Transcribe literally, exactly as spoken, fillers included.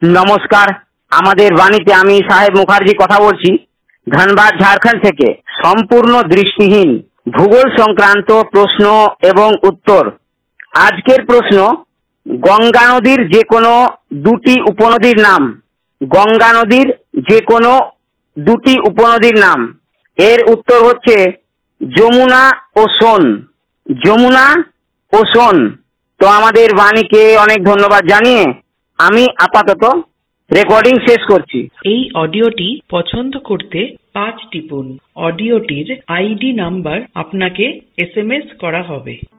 নমস্কার, আমাদের বাণীতে আমি সাহেব মুখার্জি কথা বলছি ধানবাদ ঝাড়খণ্ড থেকে। সম্পূর্ণ দৃষ্টিহীন ভূগোল সংক্রান্ত প্রশ্ন এবং উত্তর। আজকের প্রশ্ন, গঙ্গা নদীর যে কোনো দুটি উপনদীর নাম। গঙ্গা নদীর যে কোনো দুটি উপনদীর নাম। এর উত্তর হচ্ছে যমুনা ও সোন। যমুনা ও সোন। তো আমাদের বাণীকে অনেক ধন্যবাদ জানিয়ে আমি আপাতত রেকর্ডিং শেষ করছি। এই অডিওটি পছন্দ করতে পাঁচ টিপুন। অডিওটির আইডি নাম্বার আপনাকে এস এম এস করা হবে।